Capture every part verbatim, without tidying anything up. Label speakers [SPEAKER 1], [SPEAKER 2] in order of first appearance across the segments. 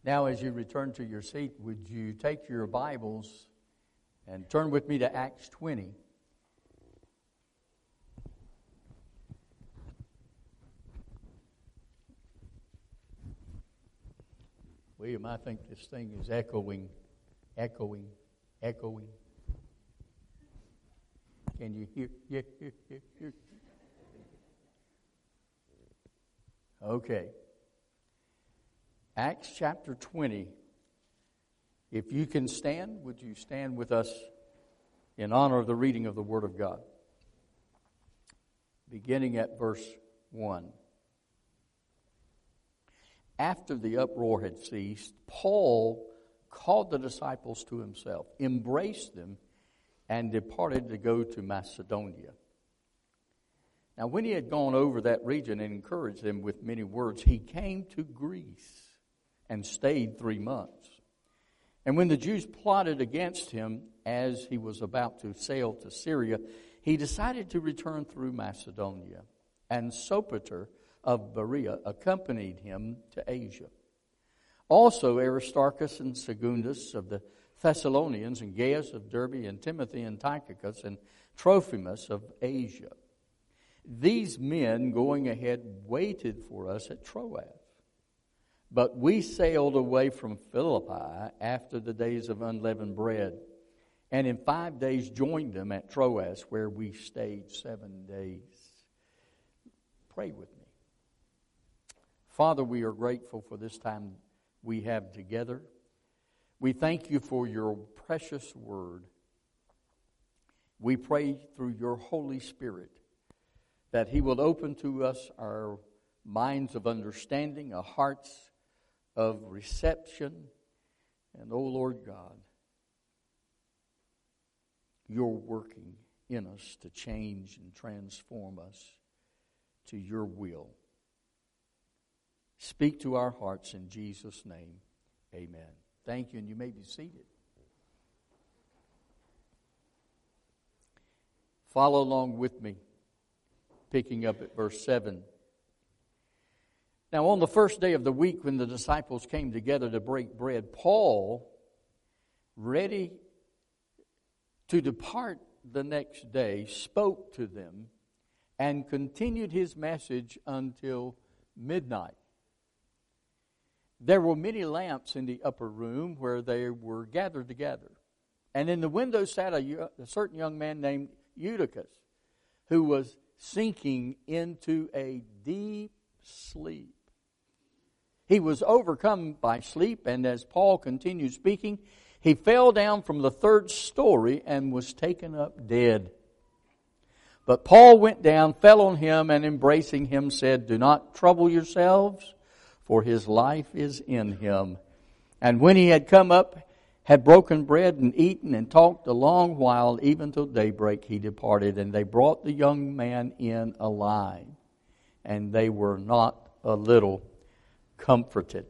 [SPEAKER 1] Now, as you return to your seat, would you take your Bibles and turn with me to Acts twenty? William, I think this thing is echoing, echoing, echoing. Can you hear? Yeah, hear, hear, hear. Okay. Acts chapter twenty. If you can stand, would you stand with us in honor of the reading of the Word of God? Beginning at verse one. After the uproar had ceased, Paul called the disciples to himself, embraced them, and departed to go to Macedonia. Now, when he had gone over that region and encouraged them with many words, he came to Greece and stayed three months. And when the Jews plotted against him as he was about to sail to Syria, he decided to return through Macedonia. And Sopater of Berea accompanied him to Asia. Also Aristarchus and Secundus of the Thessalonians, and Gaius of Derbe, and Timothy and Tychicus, and Trophimus of Asia. These men going ahead waited for us at Troas. But we sailed away from Philippi after the days of unleavened bread, and in five days joined them at Troas, where we stayed seven days. Pray with me. Father, we are grateful for this time we have together. We thank you for your precious word. We pray through your Holy Spirit that he will open to us our minds of understanding, our hearts of reception. And, oh Lord God, you're working in us to change and transform us to your will. Speak to our hearts in Jesus' name. Amen. Thank you, and you may be seated. Follow along with me, picking up at verse seven. Now, on the first day of the week when the disciples came together to break bread, Paul, ready to depart the next day, spoke to them and continued his message until midnight. There were many lamps in the upper room where they were gathered together. And in the window sat a, a certain young man named Eutychus, who was sinking into a deep sleep. He was overcome by sleep, and as Paul continued speaking, he fell down from the third story and was taken up dead. But Paul went down, fell on him, and embracing him said, "Do not trouble yourselves, for his life is in him." And when he had come up, had broken bread and eaten and talked a long while, even till daybreak, he departed. And they brought the young man in alive, and they were not a little comforted.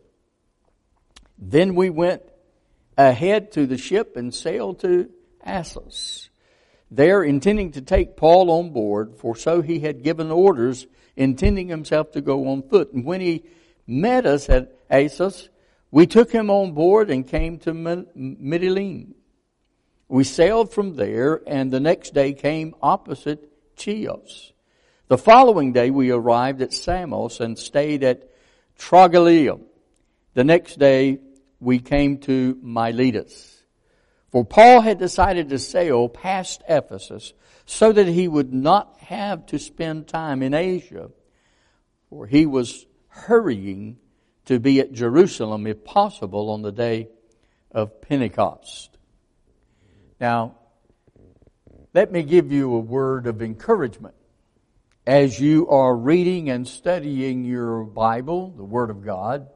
[SPEAKER 1] Then we went ahead to the ship and sailed to Assos, there intending to take Paul on board, for so he had given orders, intending himself to go on foot. And when he met us at Assos, we took him on board and came to Mytilene. We sailed from there, and the next day came opposite Chios. The following day we arrived at Samos and stayed at Trogyllium. The next day we came to Miletus. For Paul had decided to sail past Ephesus so that he would not have to spend time in Asia, for he was hurrying to be at Jerusalem, if possible, on the day of Pentecost. Now, let me give you a word of encouragement. As you are reading and studying your Bible, the Word of God,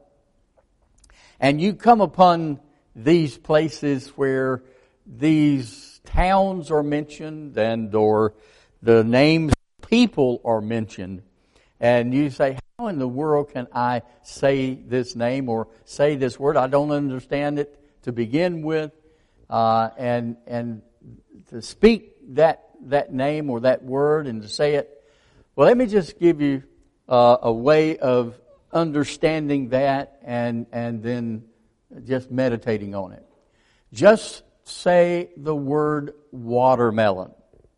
[SPEAKER 1] and you come upon these places where these towns are mentioned and or the names of people are mentioned, and you say, how in the world can I say this name or say this word? I don't understand it to begin with. Uh, and and to speak that that name or that word and to say it. Well, let me just give you, uh, a way of understanding that, and and then just meditating on it. Just say the word watermelon.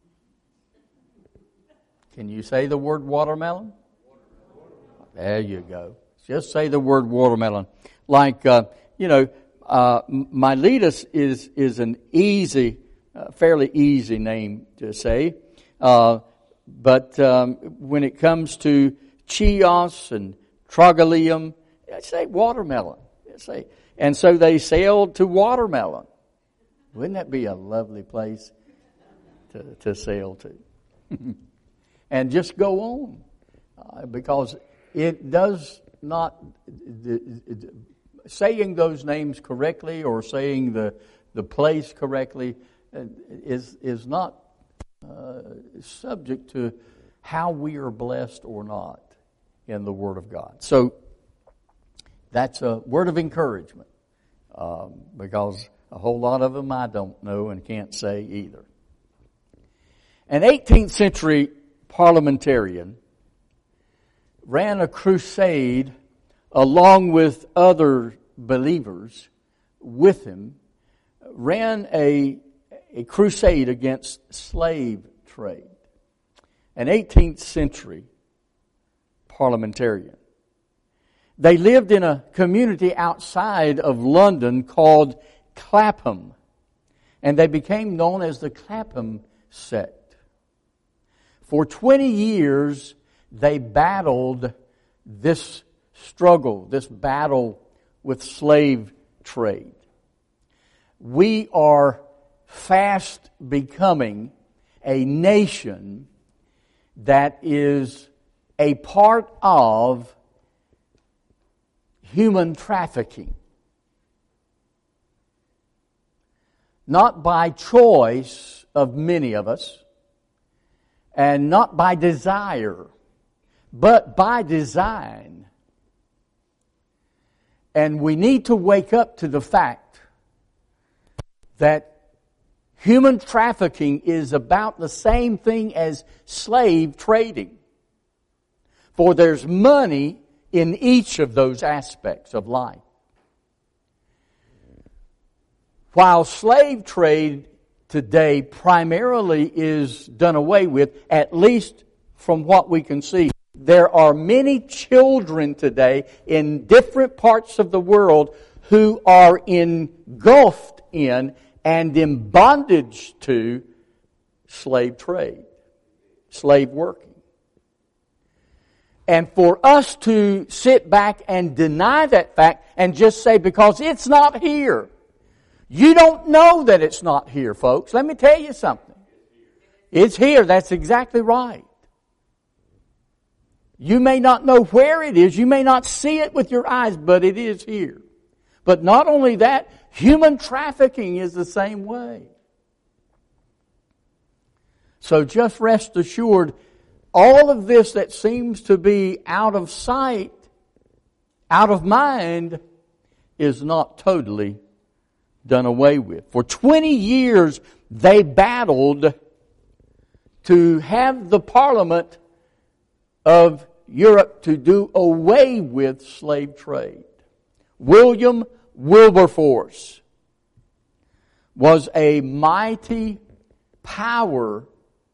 [SPEAKER 1] Can you say the word watermelon? There you go. Just say the word watermelon. Like, uh, you know, uh, Miletus is, is an easy, uh, fairly easy name to say. Uh, but um, when it comes to Chios and Trogyllium, say watermelon. Say, and so they sailed to Watermelon. Wouldn't that be a lovely place to, to sail to? And just go on. Uh, because it does not, the, the, saying those names correctly or saying the, the place correctly uh, is, is not uh, subject to how we are blessed or not in the Word of God. So, that's a word of encouragement, um, because a whole lot of them I don't know and can't say either. An eighteenth century parliamentarian ran a crusade along with other believers with him, ran a, a crusade against slave trade. An eighteenth century parliamentarian. They lived in a community outside of London called Clapham, and they became known as the Clapham sect. For twenty years, they battled this struggle, this battle with slave trade. We are fast becoming a nation that is a part of human trafficking. Not by choice of many of us, and not by desire, but by design. And we need to wake up to the fact that human trafficking is about the same thing as slave trading. For there's money in each of those aspects of life. While slave trade today primarily is done away with, at least from what we can see, there are many children today in different parts of the world who are engulfed in and in bondage to slave trade, slave working. And for us to sit back and deny that fact and just say, because it's not here. You don't know that it's not here, folks. Let me tell you something. It's here. That's exactly right. You may not know where it is. You may not see it with your eyes, but it is here. But not only that, human trafficking is the same way. So just rest assured, all of this that seems to be out of sight, out of mind, is not totally done away with. For twenty years, they battled to have the Parliament of Europe to do away with slave trade. William Wilberforce was a mighty power,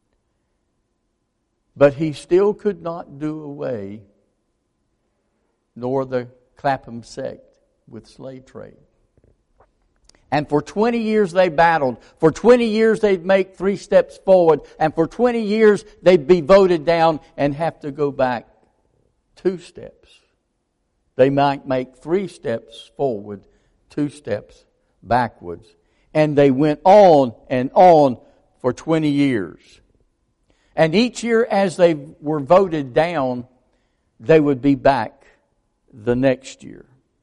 [SPEAKER 1] but he still could not do away, nor the Clapham sect, with slave trade. And for twenty years they battled. For twenty years they'd make three steps forward. And for twenty years they'd be voted down and have to go back two steps. They might make three steps forward, two steps backwards. And they went on and on for twenty years. And each year as they were voted down, they would be back the next year.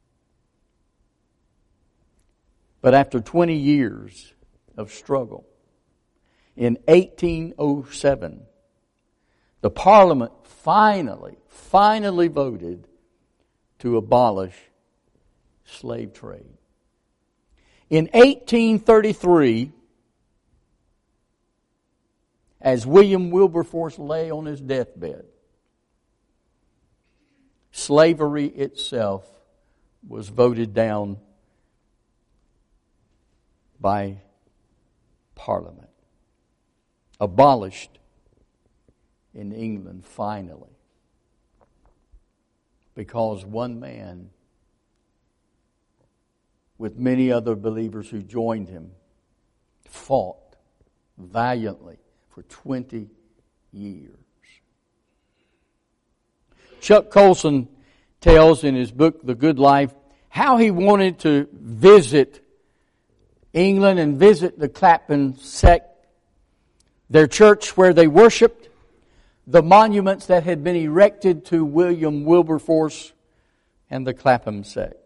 [SPEAKER 1] But after twenty years of struggle, in eighteen oh seven, the Parliament finally, finally voted to abolish slave trade. In eighteen thirty-three, as William Wilberforce lay on his deathbed, slavery itself was voted down by Parliament. Abolished in England finally. Because one man, with many other believers who joined him, fought valiantly for twenty years. Chuck Colson tells in his book, The Good Life, how he wanted to visit England and visit the Clapham sect, their church where they worshiped, the monuments that had been erected to William Wilberforce and the Clapham sect.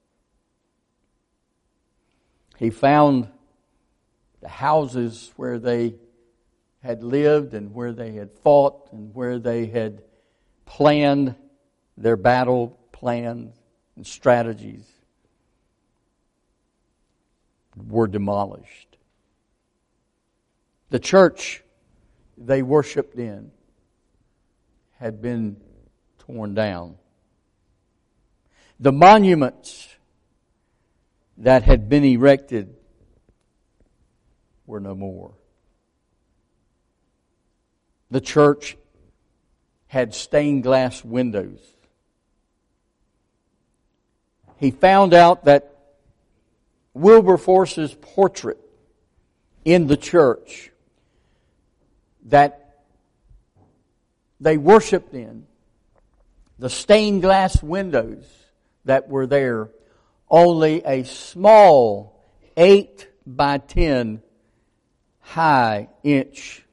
[SPEAKER 1] He found the houses where they had lived and where they had fought and where they had planned their battle plans and strategies were demolished. The church they worshiped in had been torn down. The monuments that had been erected were no more. The church had stained glass windows. He found out that Wilberforce's portrait in the church that they worshiped in, the stained glass windows that were there, only a small eight by ten high inch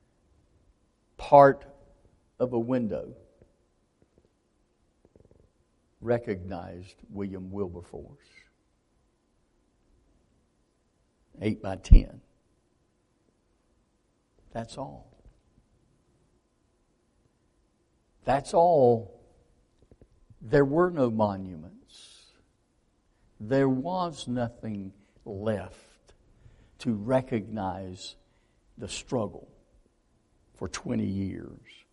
[SPEAKER 1] part of a window recognized William Wilberforce. Eight by ten. That's all. That's all. There were no monuments. There was nothing left to recognize the struggle for twenty years.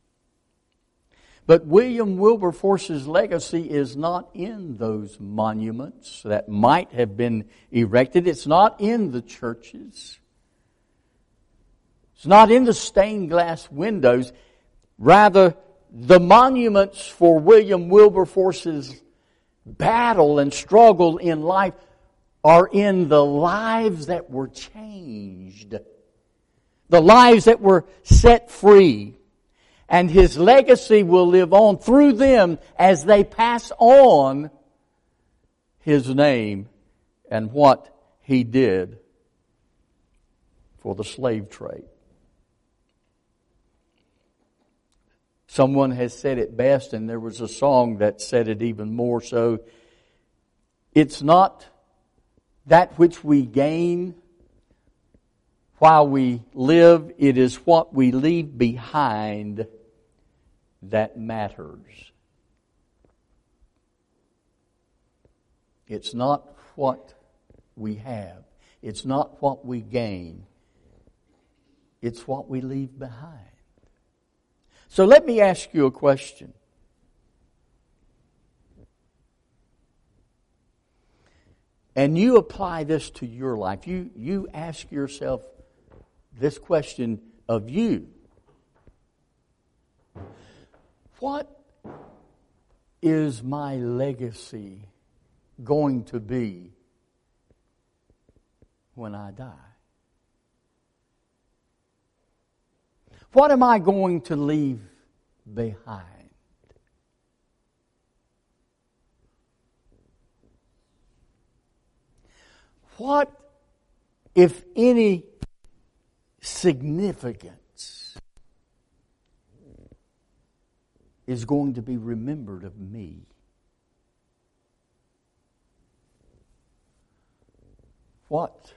[SPEAKER 1] But William Wilberforce's legacy is not in those monuments that might have been erected. It's not in the churches. It's not in the stained glass windows. Rather, the monuments for William Wilberforce's battle and struggle in life are in the lives that were changed. The lives that were set free. And his legacy will live on through them as they pass on his name and what he did for the slave trade. Someone has said it best, and there was a song that said it even more so. It's not that which we gain while we live, it is what we leave behind that matters. It's not what we have. It's not what we gain. It's what we leave behind. So let me ask you a question. And you apply this to your life. You, you ask yourself this question of you. What is my legacy going to be when I die? What am I going to leave behind? What, if any, significance is going to be remembered of me? What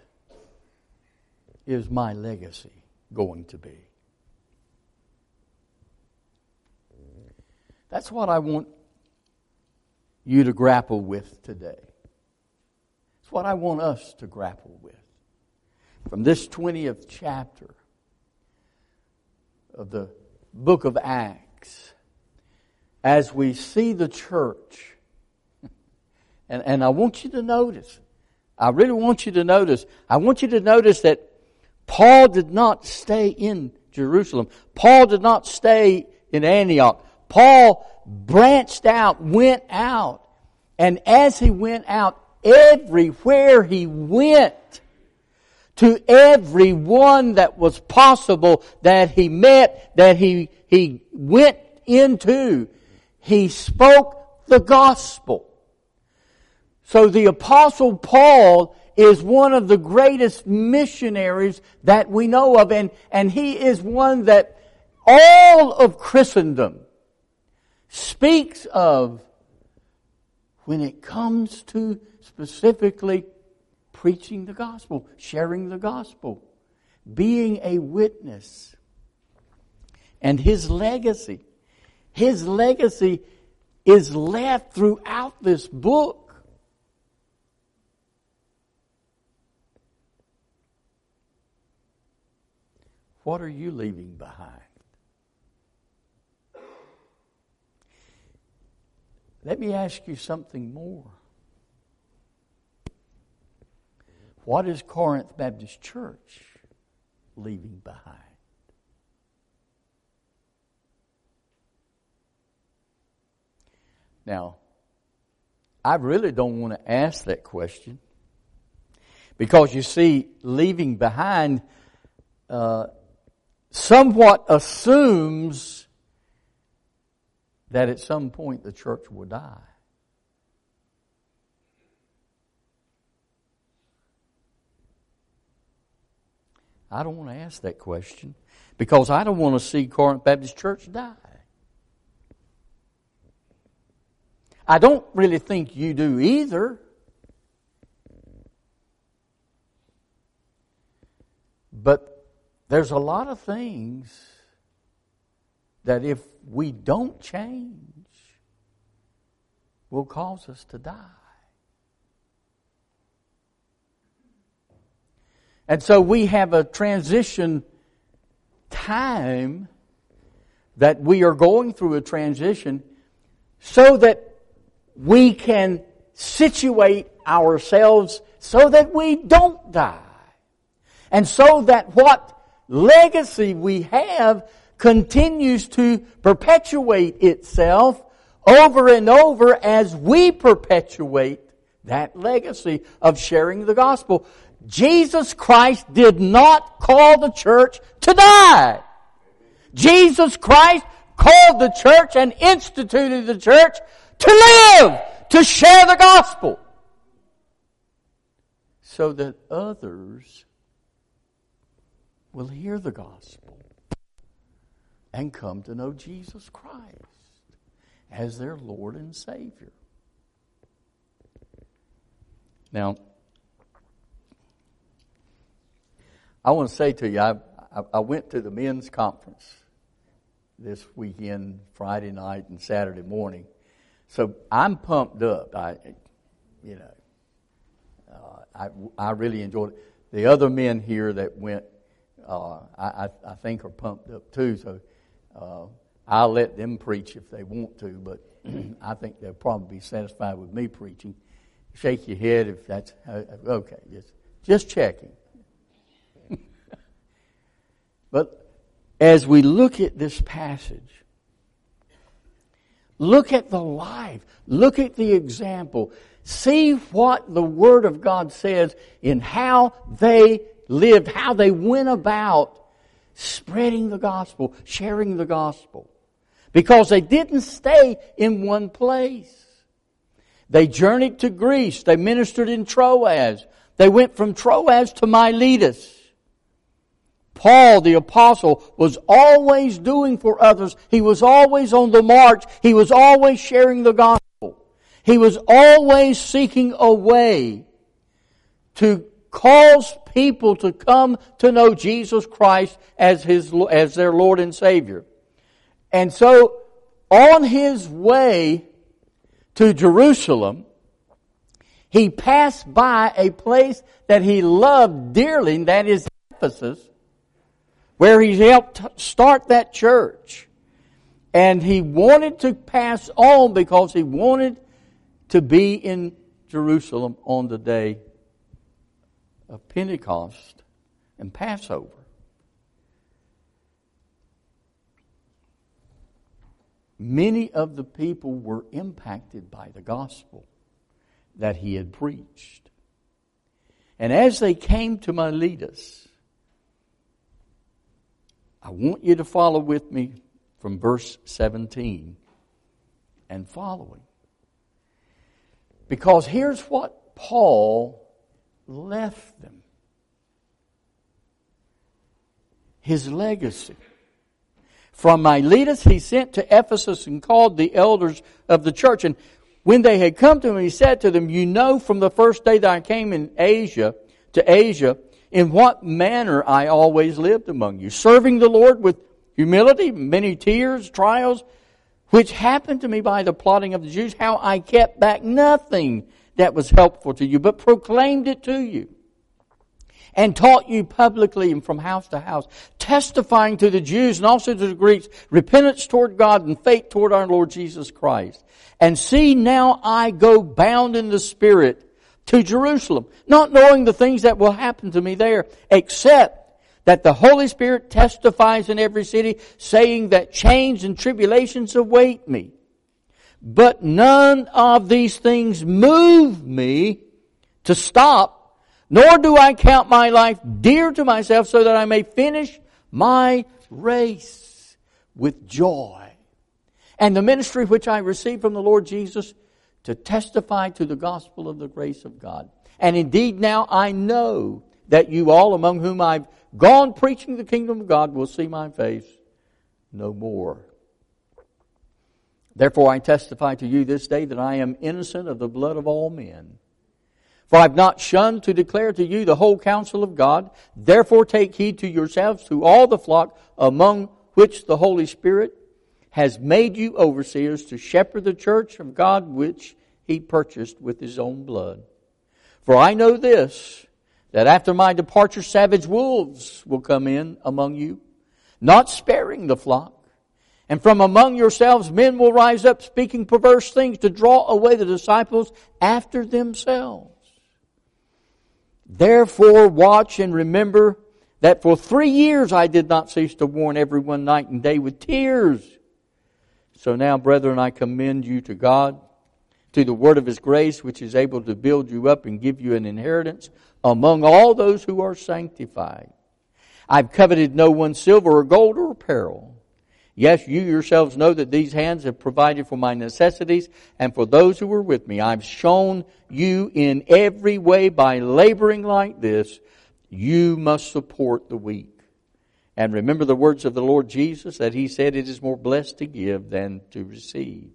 [SPEAKER 1] is my legacy going to be? That's what I want you to grapple with today. It's what I want us to grapple with. From this twentieth chapter of the book of Acts, as we see the church, and, and I want you to notice I really want you to notice, I want you to notice that Paul did not stay in Jerusalem. Paul did not stay in Antioch. Paul branched out, went out. And as he went out, everywhere he went, to everyone that was possible that he met, that he, he went into, he spoke the gospel. So the Apostle Paul is one of the greatest missionaries that we know of, and, and he is one that all of Christendom speaks of when it comes to specifically preaching the gospel, sharing the gospel, being a witness. And his legacy, his legacy is left throughout this book. What are you leaving behind? Let me ask you something more. What is Corinth Baptist Church leaving behind? Now, I really don't want to ask that question because you see, leaving behind uh, somewhat assumes that at some point the church will die. I don't want to ask that question because I don't want to see Corinth Baptist Church die. I don't really think you do either. But there's a lot of things that if we don't change will cause us to die. And so we have a transition time that we are going through a transition so that we can situate ourselves so that we don't die. And so that what legacy we have continues to perpetuate itself over and over as we perpetuate that legacy of sharing the gospel. Jesus Christ did not call the church to die. Jesus Christ called the church and instituted the church to live, to share the gospel, so that others will hear the gospel and come to know Jesus Christ as their Lord and Savior. Now, I want to say to you, I, I, I went to the men's conference this weekend, Friday night and Saturday morning. So I'm pumped up. I, you know, uh, I, I really enjoyed it. The other men here that went, uh, I, I think are pumped up too. So uh, I'll let them preach if they want to, but I think they'll probably be satisfied with me preaching. Shake your head if that's okay. Just just checking. But as we look at this passage, look at the life, look at the example, see what the Word of God says in how they lived, how they went about spreading the gospel, sharing the gospel. Because they didn't stay in one place. They journeyed to Greece. They ministered in Troas. They went from Troas to Miletus. Paul, the apostle, was always doing for others. He was always on the march. He was always sharing the gospel. He was always seeking a way to cause people to come to know Jesus Christ as his as their Lord and Savior. And so, on his way to Jerusalem, he passed by a place that he loved dearly, and that is Ephesus, where he helped start that church. And he wanted to pass on because he wanted to be in Jerusalem on the day of Pentecost and Passover. Many of the people were impacted by the gospel that he had preached. And as they came to Miletus, I want you to follow with me from verse seventeen and following. Because here's what Paul left them. His legacy. From Miletus he sent to Ephesus and called the elders of the church. And when they had come to him, he said to them, you know from the first day that I came in Asia, to Asia, in what manner I always lived among you, serving the Lord with humility, many tears, trials, which happened to me by the plotting of the Jews, how I kept back nothing that was helpful to you, but proclaimed it to you, and taught you publicly and from house to house, testifying to the Jews and also to the Greeks, repentance toward God and faith toward our Lord Jesus Christ. And see, now I go bound in the Spirit to Jerusalem, not knowing the things that will happen to me there, except that the Holy Spirit testifies in every city, saying that chains and tribulations await me. But none of these things move me to stop, nor do I count my life dear to myself, so that I may finish my race with joy. And the ministry which I received from the Lord Jesus, to testify to the gospel of the grace of God. And indeed now I know that you all, among whom I've gone preaching the kingdom of God, will see my face no more. Therefore I testify to you this day that I am innocent of the blood of all men. For I have not shunned to declare to you the whole counsel of God. Therefore take heed to yourselves, to all the flock among which the Holy Spirit has made you overseers, to shepherd the church of God which he purchased with his own blood. For I know this, that after my departure savage wolves will come in among you, not sparing the flock. And from among yourselves men will rise up speaking perverse things to draw away the disciples after themselves. Therefore watch and remember that for three years I did not cease to warn everyone night and day with tears. So now, brethren, I commend you to God, to the word of his grace, which is able to build you up and give you an inheritance among all those who are sanctified. I've coveted no one's silver or gold or apparel. Yes, you yourselves know that these hands have provided for my necessities and for those who were with me. I've shown you in every way by laboring like this. You must support the weak. And remember the words of the Lord Jesus, that he said it is more blessed to give than to receive.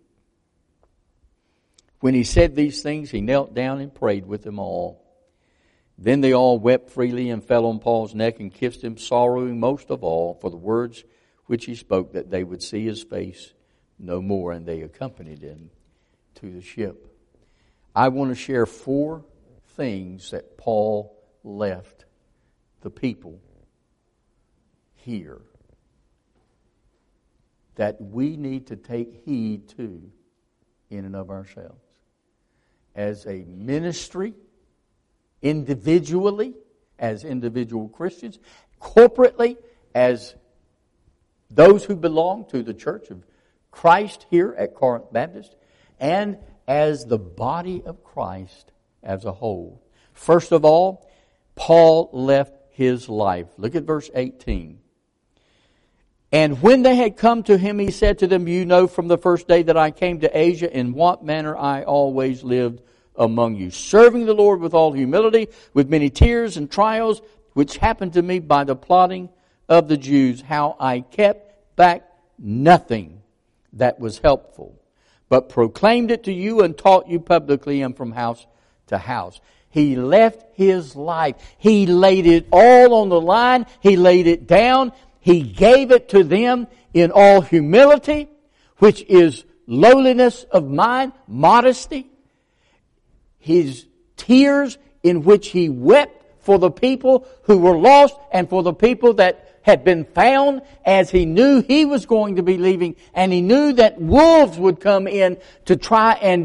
[SPEAKER 1] When he said these things, he knelt down and prayed with them all. Then they all wept freely and fell on Paul's neck and kissed him, sorrowing most of all for the words which he spoke, that they would see his face no more. And they accompanied him to the ship. I want to share four things that Paul left the people here that we need to take heed to in and of ourselves. As a ministry, individually, as individual Christians, corporately, as those who belong to the Church of Christ here at Corinth Baptist, and as the body of Christ as a whole. First of all, Paul left his life. Look at verse eighteen. And when they had come to him, he said to them, you know from the first day that I came to Asia in what manner I always lived among you, serving the Lord with all humility, with many tears and trials, which happened to me by the plotting of the Jews, how I kept back nothing that was helpful, but proclaimed it to you and taught you publicly and from house to house. He left his life. He laid it all on the line. He laid it down. He gave it to them in all humility, which is lowliness of mind, modesty. His tears in which he wept for the people who were lost and for the people that had been found, as he knew he was going to be leaving, and he knew that wolves would come in to try and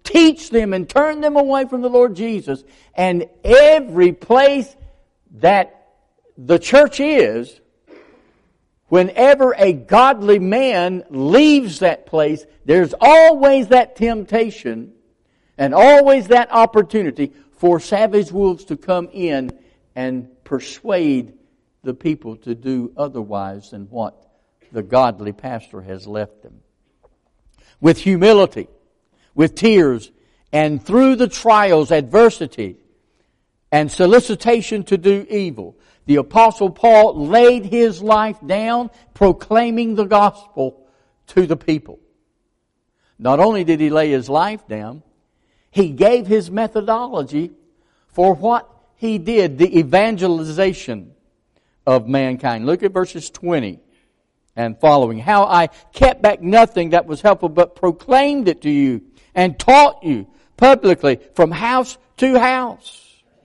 [SPEAKER 1] teach them and turn them away from the Lord Jesus. And every place that the church is, whenever a godly man leaves that place, there's always that temptation and always that opportunity for savage wolves to come in and persuade the people to do otherwise than what the godly pastor has left them. With humility, with tears, and through the trials, adversity, and solicitation to do evil, the Apostle Paul laid his life down proclaiming the gospel to the people. Not only did he lay his life down, he gave his methodology for what he did, the evangelization of mankind. Look at verses twenty and following. How I kept back nothing that was helpful, but proclaimed it to you and taught you publicly from house to house,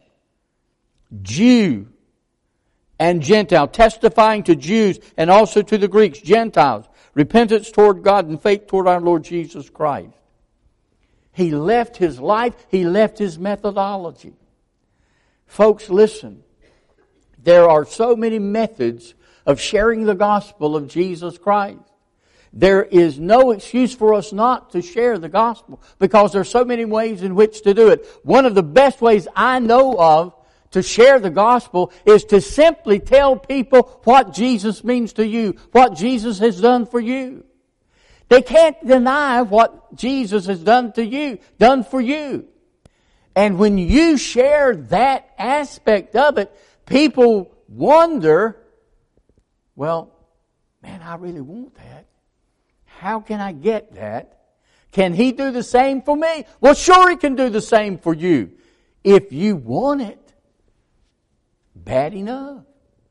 [SPEAKER 1] Jew and Gentile, testifying to Jews and also to the Greeks, Gentiles, repentance toward God and faith toward our Lord Jesus Christ. He left his life, he left his methodology. Folks, listen. There are so many methods of sharing the gospel of Jesus Christ. There is no excuse for us not to share the gospel because there are so many ways in which to do it. One of the best ways I know of to share the gospel is to simply tell people what Jesus means to you, what Jesus has done for you. They can't deny what Jesus has done to you, done for you. And when you share that aspect of it, people wonder, well, man, I really want that. How can I get that? Can he do the same for me? Well, sure he can do the same for you. If you want it, bad enough.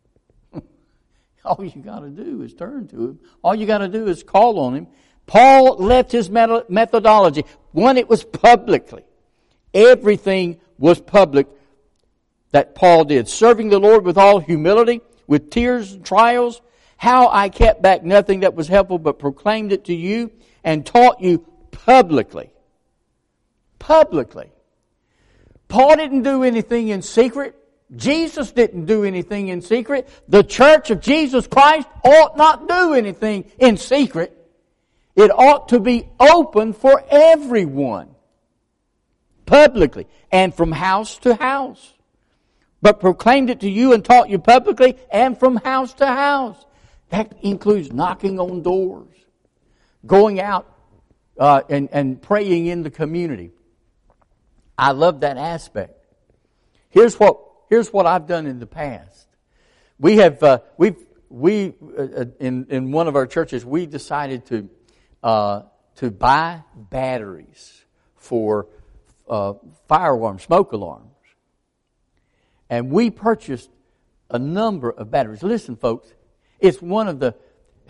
[SPEAKER 1] All you got to do is turn to him. All you got to do is call on him. Paul left his methodology. One, it was publicly. Everything was public that Paul did. Serving the Lord with all humility, with tears and trials. How I kept back nothing that was helpful, but proclaimed it to you and taught you publicly. Publicly. Paul didn't do anything in secret. Jesus didn't do anything in secret. The church of Jesus Christ ought not do anything in secret. It ought to be open for everyone. Publicly. And from house to house. But proclaimed it to you and taught you publicly and from house to house. That includes knocking on doors. Going out uh, and, and praying in the community. I love that aspect. Here's what Here's what I've done in the past. We have uh, we we uh, in in one of our churches we decided to uh, to buy batteries for uh, fire alarms, smoke alarms, and we purchased a number of batteries. Listen, folks, it's one of the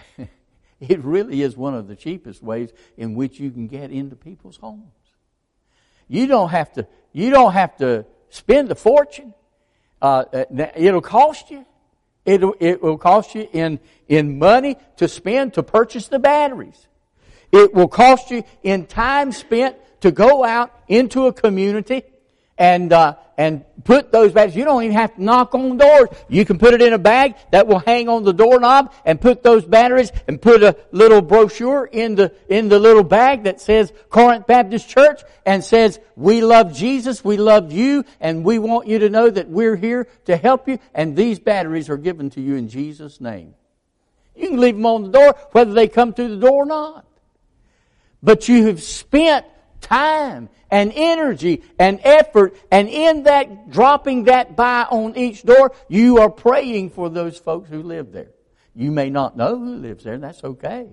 [SPEAKER 1] it really is one of the cheapest ways in which you can get into people's homes. You don't have to you don't have to spend a fortune. Uh, it'll cost you. It'll, it will cost you in, in money to spend to purchase the batteries. It will cost you in time spent to go out into a community and, uh, and put those batteries. You don't even have to knock on doors. You can put it in a bag that will hang on the doorknob and put those batteries and put a little brochure in the, in the little bag that says Corinth Baptist Church and says, we love Jesus, we love you, and we want you to know that we're here to help you, and these batteries are given to you in Jesus' name. You can leave them on the door whether they come through the door or not. But you have spent time and energy and effort, and in that, dropping that by on each door, you are praying for those folks who live there. You may not know who lives there, and that's okay.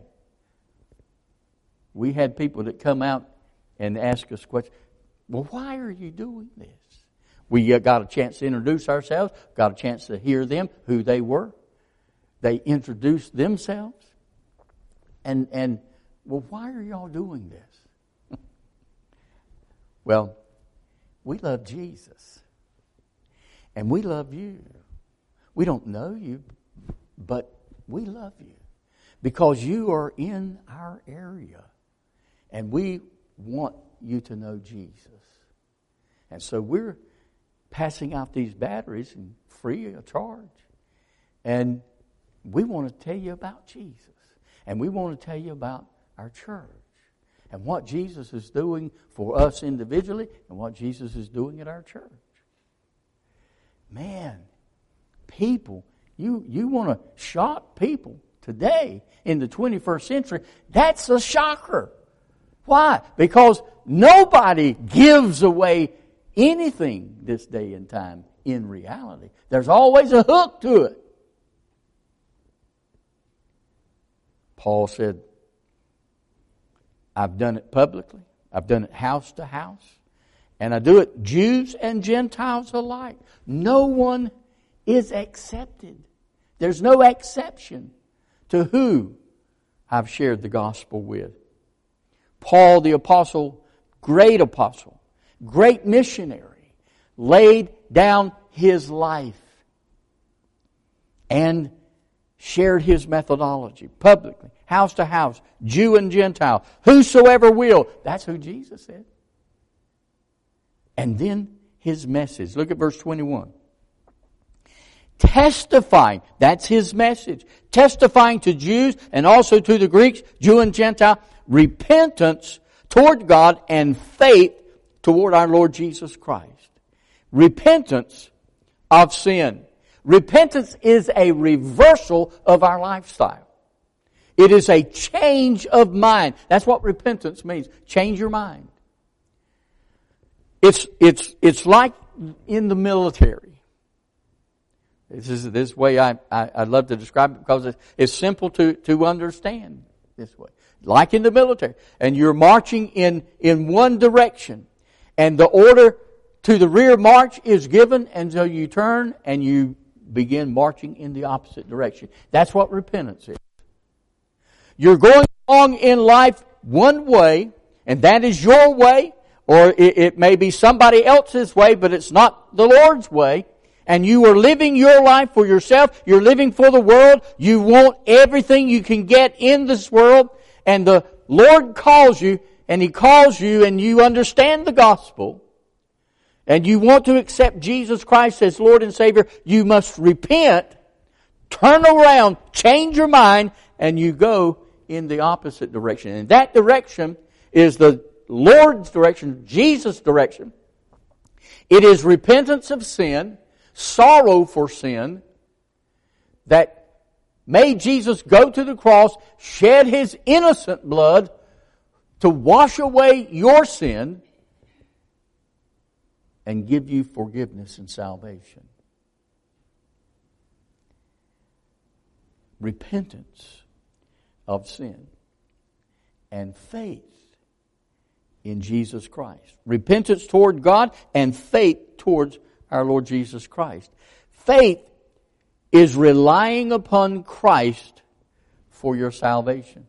[SPEAKER 1] We had people that come out and ask us questions. Well, why are you doing this? We got a chance to introduce ourselves, got a chance to hear them, who they were. They introduced themselves. And, and well, why are y'all doing this? Well, we love Jesus. And we love you. We don't know you, but we love you. Because you are in our area. And we want you to know Jesus. And so we're passing out these batteries and free of charge. And we want to tell you about Jesus. And we want to tell you about our church. And what Jesus is doing for us individually and what Jesus is doing at our church. Man, people, you, you want to shock people today in the twenty-first century. That's a shocker. Why? Because nobody gives away anything this day and time in reality. There's always a hook to it. Paul said, I've done it publicly. I've done it house to house. And I do it Jews and Gentiles alike. No one is accepted. There's no exception to who I've shared the gospel with. Paul the apostle, great apostle, great missionary, laid down his life and shared his methodology publicly, house to house, Jew and Gentile, whosoever will. That's who Jesus said. And then his message. Look at verse twenty-one. Testifying, that's his message. Testifying to Jews and also to the Greeks, Jew and Gentile, repentance toward God and faith toward our Lord Jesus Christ. Repentance of sin. Repentance is a reversal of our lifestyle. It is a change of mind. That's what repentance means. Change your mind. It's, it's, it's like in the military. This is this way I, I, I love to describe it because it's, it's simple to, to understand this way. Like in the military. And you're marching in, in one direction. And the order to the rear march is given, and so you turn and you begin marching in the opposite direction. That's what repentance is. You're going along in life one way, and that is your way, or it, it may be somebody else's way, but it's not the Lord's way. And you are living your life for yourself. You're living for the world. You want everything you can get in this world. And the Lord calls you, and He calls you, and you understand the gospel. And you want to accept Jesus Christ as Lord and Savior. You must repent, turn around, change your mind, and you go in the opposite direction. And that direction is the Lord's direction, Jesus' direction. It is repentance of sin, sorrow for sin, that made Jesus go to the cross, shed His innocent blood to wash away your sin and give you forgiveness and salvation. Repentance of sin and faith in Jesus Christ. Repentance toward God and faith towards our Lord Jesus Christ. Faith is relying upon Christ for your salvation.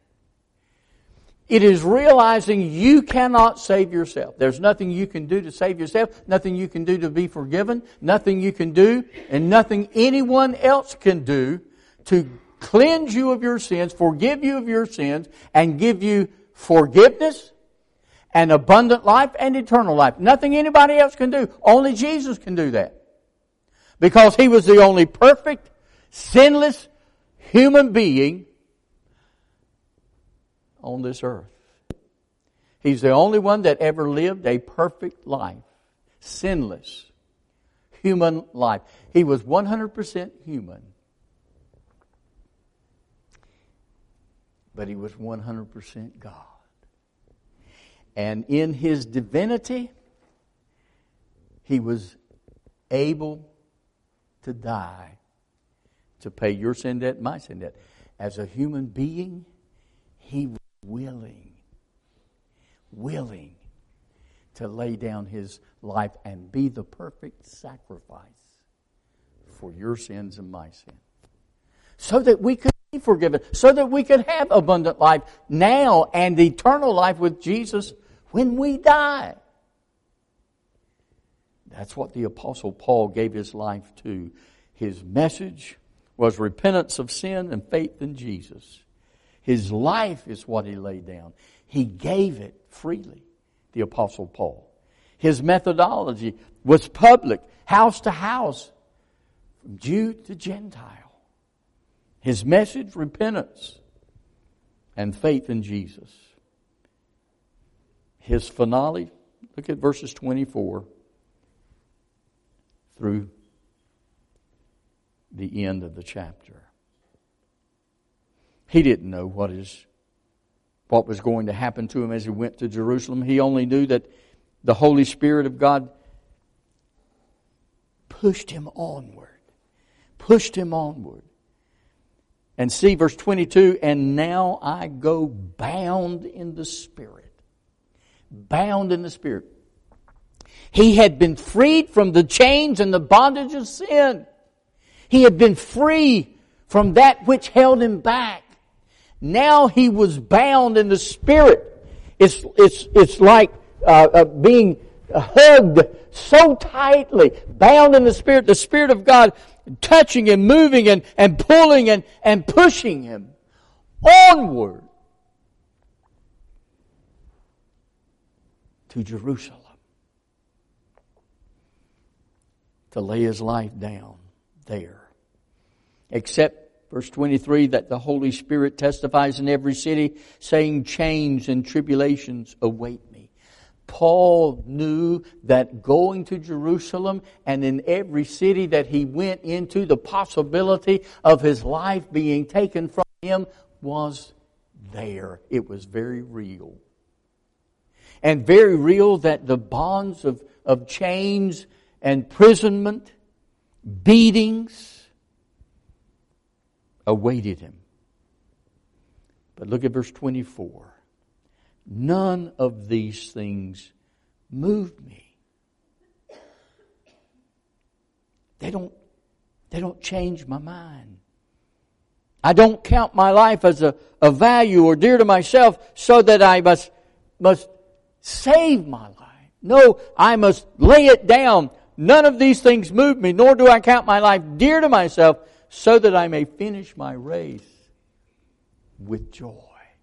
[SPEAKER 1] It is realizing you cannot save yourself. There's nothing you can do to save yourself, nothing you can do to be forgiven, nothing you can do, and nothing anyone else can do to cleanse you of your sins, forgive you of your sins, and give you forgiveness and abundant life and eternal life. Nothing anybody else can do. Only Jesus can do that. Because He was the only perfect, sinless human being on this earth. He's the only one that ever lived a perfect life. Sinless human life. He was one hundred percent human. But He was one hundred percent God. And in His divinity, He was able to die to pay your sin debt, my sin debt. As a human being, He was willing, willing to lay down His life and be the perfect sacrifice for your sins and my sin. So that we could be forgiven, so that we could have abundant life now and eternal life with Jesus when we die. That's what the Apostle Paul gave his life to. His message was repentance of sin and faith in Jesus. His life is what he laid down. He gave it freely. the Apostle Paul. His methodology was public, house to house, from Jew to Gentile. His message, repentance and faith in Jesus. His finale, look at verses twenty-four through the end of the chapter. He didn't know what his what was going to happen to him as he went to Jerusalem. He only knew that the Holy Spirit of God pushed him onward. Pushed him onward. And see verse twenty-two, and now I go bound in the Spirit. Bound in the Spirit. He had been freed from the chains and the bondage of sin. He had been free from that which held him back. Now he was bound in the Spirit. It's, it's, it's like uh, uh, being hugged so tightly, bound in the Spirit, the Spirit of God touching him, moving and, and pulling and, and pushing him onward to Jerusalem to lay his life down there. Except, verse twenty-three, that the Holy Spirit testifies in every city, saying, chains and tribulations await me. Paul knew that going to Jerusalem and in every city that he went into, the possibility of his life being taken from him was there. It was very real. And very real that the bonds of, of chains, imprisonment, beatings awaited him. But look at verse twenty-four. None of these things moved me. They don't, they don't change my mind. I don't count my life as a, a value or dear to myself so that I must, must save my life. No, I must lay it down. None of these things move me, nor do I count my life dear to myself so that I may finish my race with joy.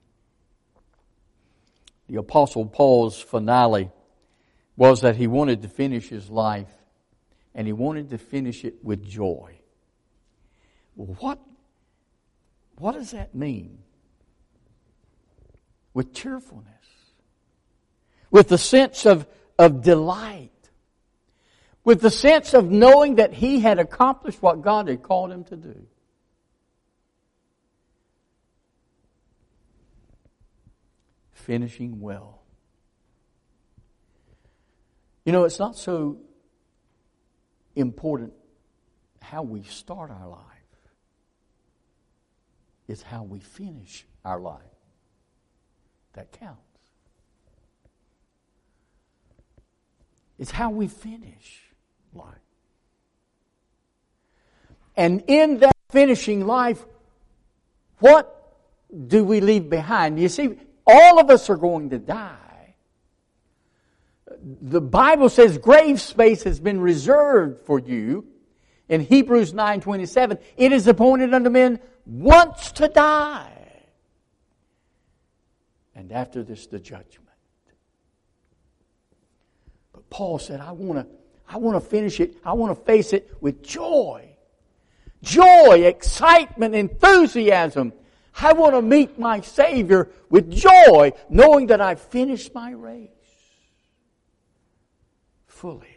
[SPEAKER 1] The Apostle Paul's finale was that he wanted to finish his life, and he wanted to finish it with joy. Well, what, what does that mean? With cheerfulness. With the sense of, of delight. With the sense of knowing that he had accomplished what God had called him to do. Finishing well. You know, it's not so important how we start our life. It's how we finish our life that counts. It's how we finish life. And in that finishing life, what do we leave behind? You see, all of us are going to die. The Bible says grave space has been reserved for you. In Hebrews nine twenty-seven, it is appointed unto men once to die. And after this, the judgment. But Paul said, I want to I want to finish it. I want to face it with joy. Joy, excitement, enthusiasm. I want to meet my Savior with joy, knowing that I've finished my race fully,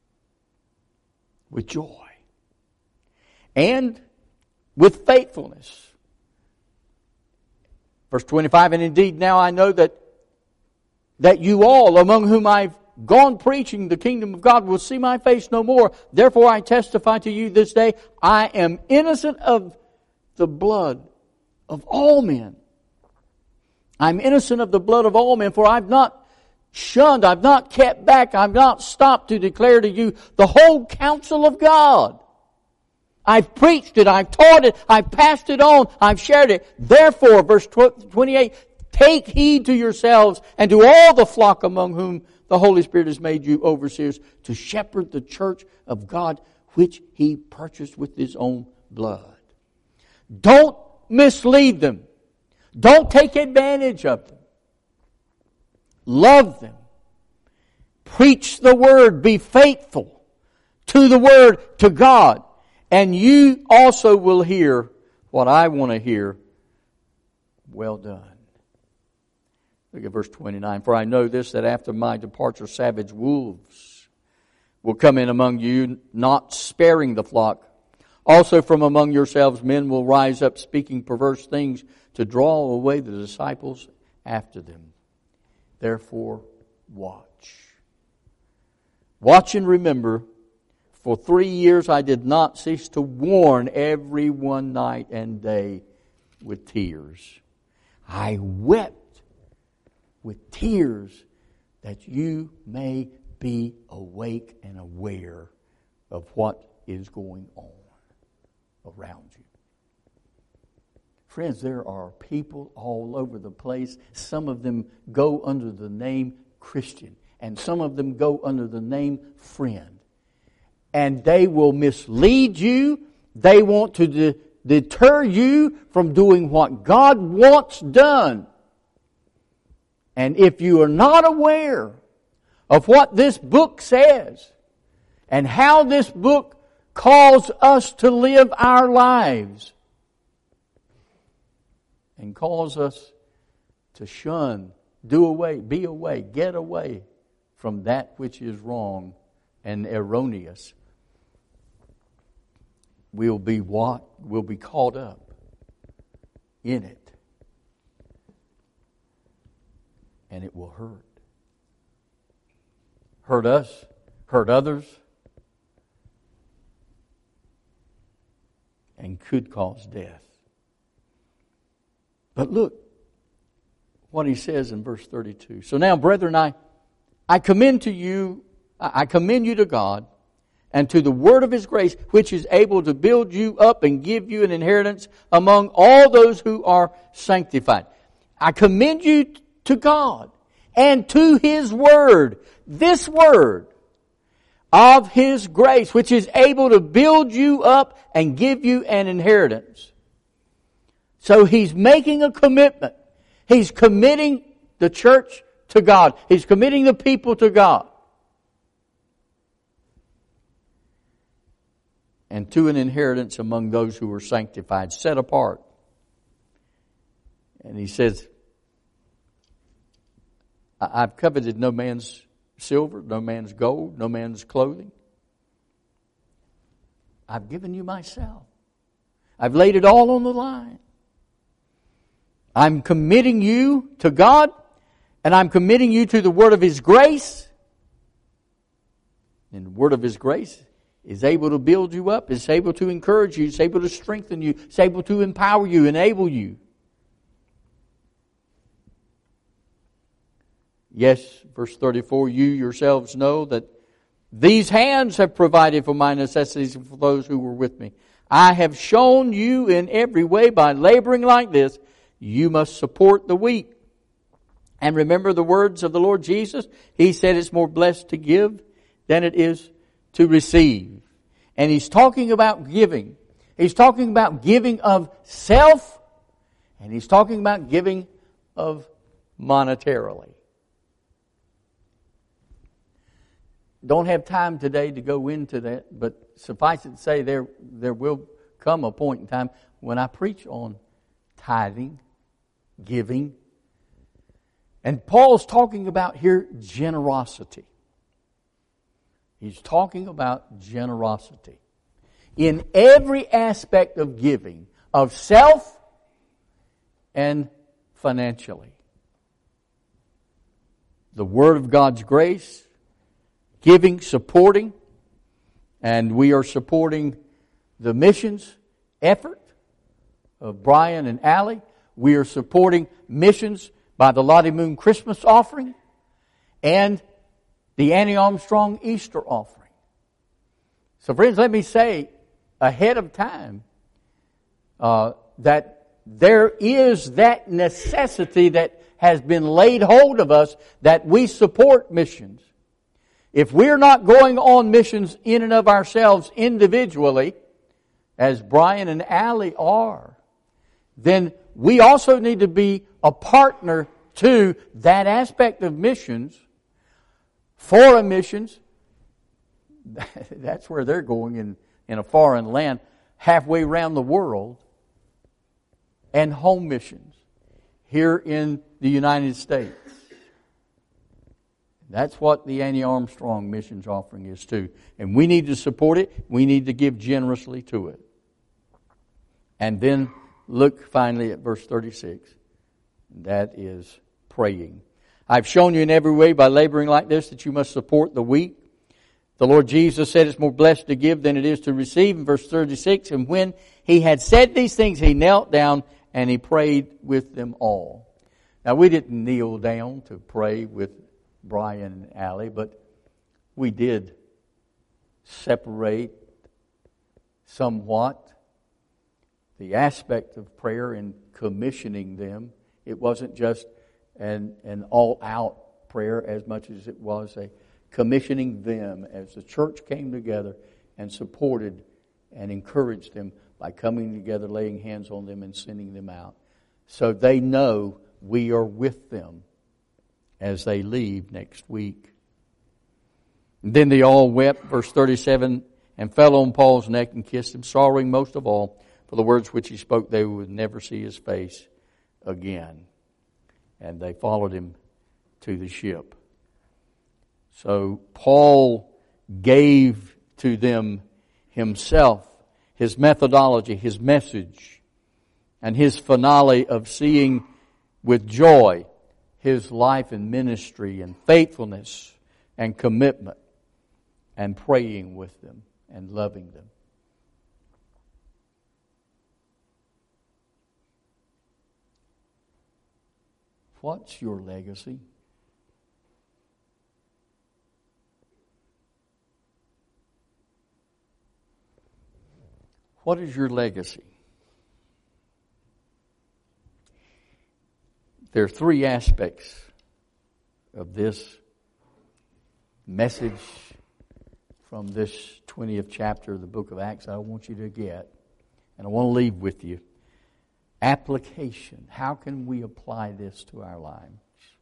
[SPEAKER 1] with joy, and with faithfulness. Verse twenty-five, and indeed now I know that, that you all, among whom I've gone preaching the kingdom of God, will see my face no more. Therefore I testify to you this day, I am innocent of the blood of all men. I'm innocent of the blood of all men, for I've not shunned, I've not kept back, I've not stopped to declare to you the whole counsel of God. I've preached it, I've taught it, I've passed it on, I've shared it. Therefore, verse twenty-eight, take heed to yourselves and to all the flock among whom the Holy Spirit has made you overseers to shepherd the church of God, which He purchased with His own blood. Don't mislead them. Don't take advantage of them. Love them. Preach the Word. Be faithful to the Word, to God. And you also will hear what I want to hear. Well done. Look at verse twenty-nine. For I know this, that after my departure savage wolves will come in among you, not sparing the flock. Also from among yourselves men will rise up speaking perverse things to draw away the disciples after them. Therefore, watch. Watch and remember, for three years I did not cease to warn everyone night and day with tears. I wept with tears that you may be awake and aware of what is going on around you. Friends, there are people all over the place. Some of them go under the name Christian, and some of them go under the name friend. And they will mislead you. They want to de- deter you from doing what God wants done. And if you are not aware of what this book says and how this book calls us to live our lives and calls us to shun, do away, be away, get away from that which is wrong and erroneous, we'll be what? We'll be caught up in it. And it will hurt. Hurt us, hurt others, and could cause death. But look what he says in verse thirty-two. So now, brethren, I, I commend to you, I commend you to God and to the word of His grace, which is able to build you up and give you an inheritance among all those who are sanctified. I commend you to God and to His word, this word of His grace, which is able to build you up and give you an inheritance. So He's making a commitment. He's committing the church to God. He's committing the people to God. And to an inheritance among those who are sanctified, set apart. And He says, I've coveted no man's silver, no man's gold, no man's clothing. I've given you myself. I've laid it all on the line. I'm committing you to God, and I'm committing you to the word of His grace. And the word of His grace is able to build you up, is able to encourage you, is able to strengthen you, is able to empower you, enable you. Yes, verse thirty-four, you yourselves know that these hands have provided for my necessities and for those who were with me. I have shown you in every way by laboring like this, you must support the weak. And remember the words of the Lord Jesus. He said it's more blessed to give than it is to receive. And He's talking about giving. He's talking about giving of self, and He's talking about giving of monetarily. Don't have time today to go into that, but suffice it to say there, there will come a point in time when I preach on tithing, giving. And Paul's talking about here generosity. He's talking about generosity. In every aspect of giving, of self and financially. The Word of God's grace, giving, supporting, and we are supporting the missions effort of Brian and Allie. We are supporting missions by the Lottie Moon Christmas offering and the Annie Armstrong Easter offering. So friends, let me say ahead of time uh, that there is that necessity that has been laid hold of us that we support missions. If we're not going on missions in and of ourselves individually, as Brian and Allie are, then we also need to be a partner to that aspect of missions Foreign missions, that's where they're going in, in a foreign land, halfway around the world. And home missions here in the United States. That's what the Annie Armstrong missions offering is too. And we need to support it. We need to give generously to it. And then look finally at verse thirty-six. That is praying. I've shown you in every way by laboring like this that you must support the weak. The Lord Jesus said it's more blessed to give than it is to receive in verse thirty-six. And when he had said these things, he knelt down and he prayed with them all. Now we didn't kneel down to pray with Brian and Allie, but we did separate somewhat the aspect of prayer in commissioning them. It wasn't just an, an all-out prayer as much as it was a commissioning them as the church came together and supported and encouraged them by coming together, laying hands on them and sending them out. So they know we are with them as they leave next week. And then they all wept, verse thirty-seven, and fell on Paul's neck and kissed him, sorrowing most of all for the words which he spoke. They would never see his face again. And they followed him to the ship. So Paul gave to them himself, his methodology, his message, and his finale of seeing with joy his life and ministry and faithfulness and commitment and praying with them and loving them. What's your legacy? What is your legacy? There are three aspects of this message from this twentieth chapter of the book of Acts I want you to get, and I want to leave with you. Application. How can we apply this to our lives?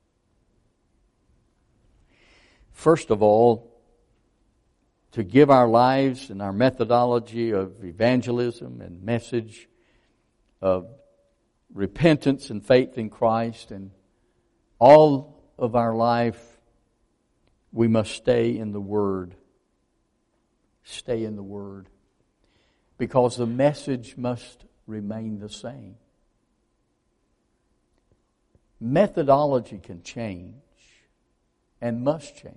[SPEAKER 1] First of all, to give our lives and our methodology of evangelism and message of repentance and faith in Christ, and all of our life we must stay in the Word. Stay in the Word. Because the message must remain the same. Methodology can change and must change.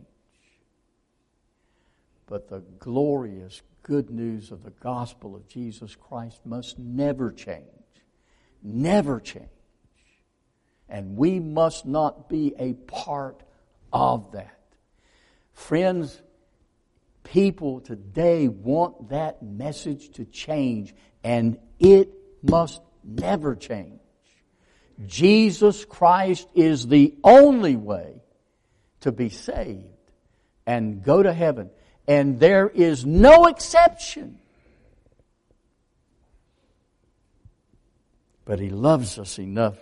[SPEAKER 1] But the glorious good news of the gospel of Jesus Christ must never change. Never change. And we must not be a part of that. Friends, people today want that message to change, and it must never change. Jesus Christ is the only way to be saved and go to heaven. And there is no exception. But He loves us enough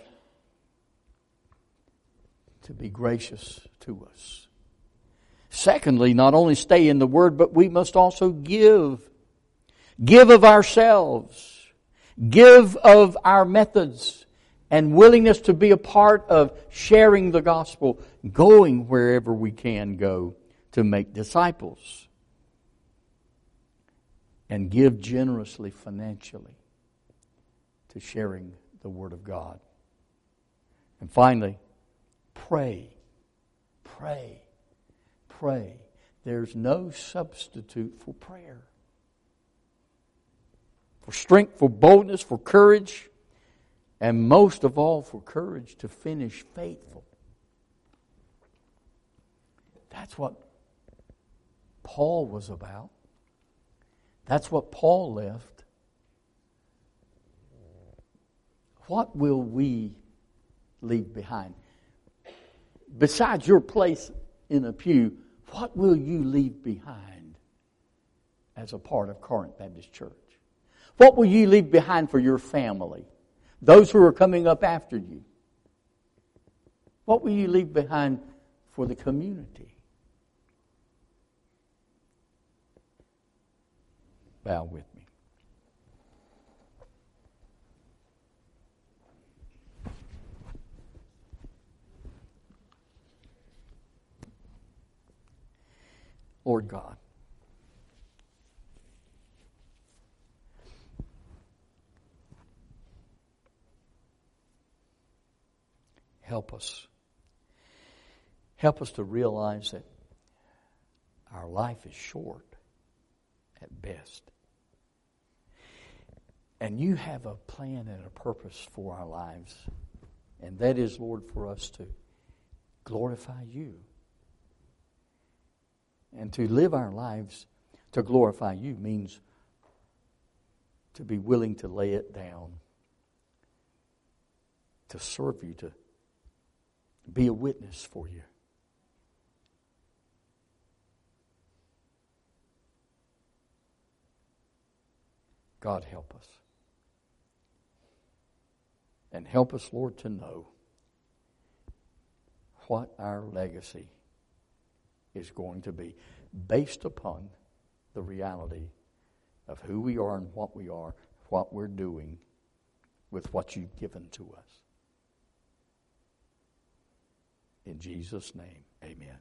[SPEAKER 1] to be gracious to us. Secondly, not only stay in the Word, but we must also give. Give of ourselves. Give of our methods and willingness to be a part of sharing the gospel, going wherever we can go to make disciples. And give generously financially to sharing the Word of God. And finally, pray. Pray. Pray. There's no substitute for prayer. For strength, for boldness, for courage, and most of all for courage to finish faithful. That's what Paul was about. That's what Paul left. What will we leave behind? Besides your place in a pew, what will you leave behind as a part of Corinth Baptist Church? What will you leave behind for your family? Those who are coming up after you. What will you leave behind for the community? Bow with me. Lord God, help us. Help us to realize that our life is short at best. And you have a plan and a purpose for our lives. And that is, Lord, for us to glorify you. And to live our lives to glorify you means to be willing to lay it down, to serve you, to be a witness for you. God, help us. And help us, Lord, to know what our legacy is going to be based upon the reality of who we are and what we are, what we're doing with what you've given to us. In Jesus' name, amen.